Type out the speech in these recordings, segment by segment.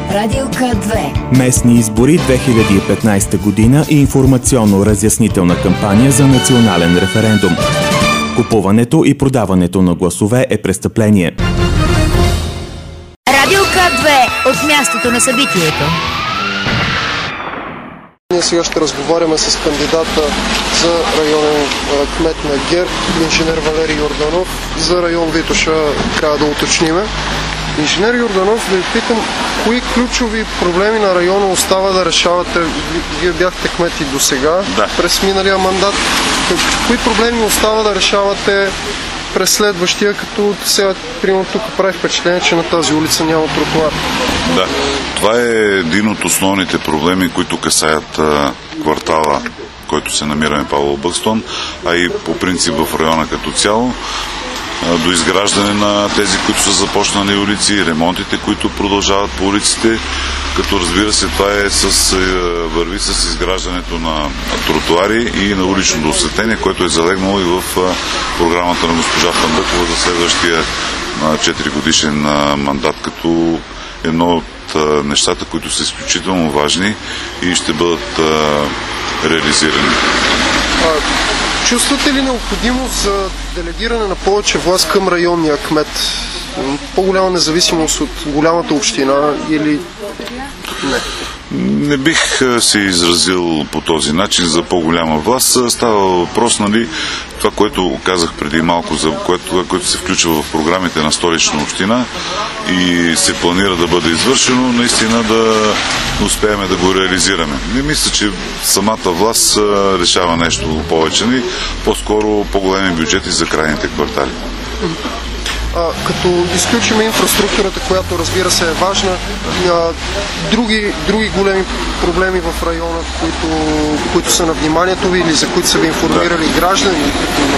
Радио К2. Местни избори 2015 година и информационно-разяснителна кампания за национален референдум. Купуването и продаването на гласове е престъпление. Радио К2 от мястото на събитието. Ние сега ще разговаряме с кандидата за районен кмет на ГЕРБ, инженер Валери Йорданов. За район Витоша трябва да уточниме. Инженер Йорданов, да ви питам, кои ключови проблеми на района остава да решавате? Вие бяхте кмет и до сега, през миналия мандат. Кои проблеми остава да решавате през следващия, като сега, примерно, тук прави впечатление, че на тази улица няма тротуар? Да, това е един от основните проблеми, които касаят квартала, който се намираме Павел Бъкстон, а и по принцип в района като цяло, до изграждане на тези, които са започнали улици, ремонтите, които продължават по улиците, като разбира се това върви с изграждането на тротуари и на уличното осветление, което е залегнало и в програмата на госпожа Фандъкова за следващия 4-годишен мандат, като едно от нещата, които са изключително важни и ще бъдат реализирани. Чувствате ли необходимост за делегиране на повече власт към районния кмет? По-голяма независимост от голямата община или не? Не бих се изразил по този начин за по-голяма власт. Става въпрос, това, което казах преди малко, за което се включва в програмите на Столична община и се планира да бъде извършено, наистина да успеем да го реализираме. Не мисля, че самата власт решава нещо повече, по-скоро по-големи бюджети за крайните квартали. Като изключим инфраструктурата, която разбира се е важна, други големи проблеми в района, които са на вниманието ви или за които са ви информирали граждани?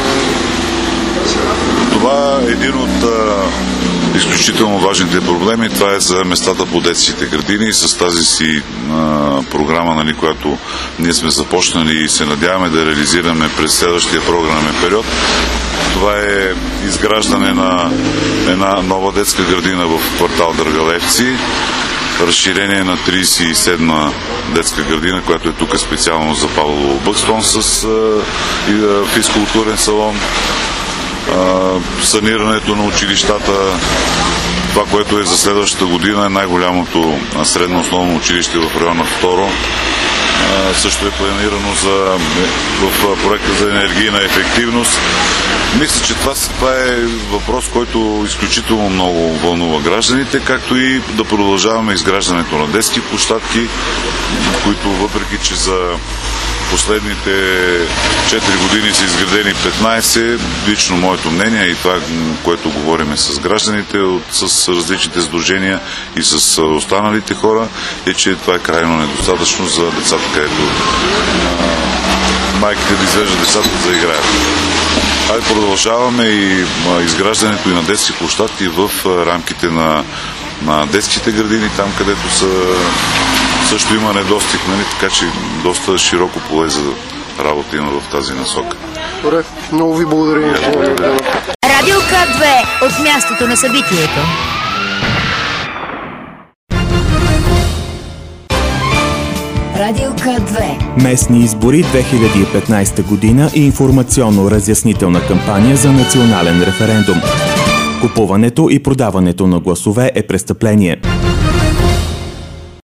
Това е един от изключително важните проблеми. Това е за местата по детските градини и с тази си програма, която ние сме започнали и се надяваме да реализираме през следващия програмен период. Това е изграждане на една нова детска градина в квартал Дъргалевци, разширение на 37-ма детска градина, която е тук специално за Павел Бъкстон с физкултурен салон, санирането на училищата. Това, което е за следващата година, е най-голямото средно основно училище в района 2. Също е планирано в проекта за енергийна ефективност. Мисля, че това е въпрос, който изключително много вълнува гражданите, както и да продължаваме изграждането на детски площадки, които въпреки, че за последните 4 години са изградени 15, лично моето мнение и това, което говорим с гражданите, с различните сдружения и с останалите хора, е, че това е крайно недостатъчно за децата, където майките да извеждат децата да играят. Продължаваме и изграждането и на детски площадки в рамките на детските градини, там където също има недостиг, така че доста широко поле за работа има в тази насока. Добре, много ви благодаря. Радио К2 от мястото на събитието. Радио К2. Местни избори 2015 година и информационно-разяснителна кампания за национален референдум. Купуването и продаването на гласове е престъпление.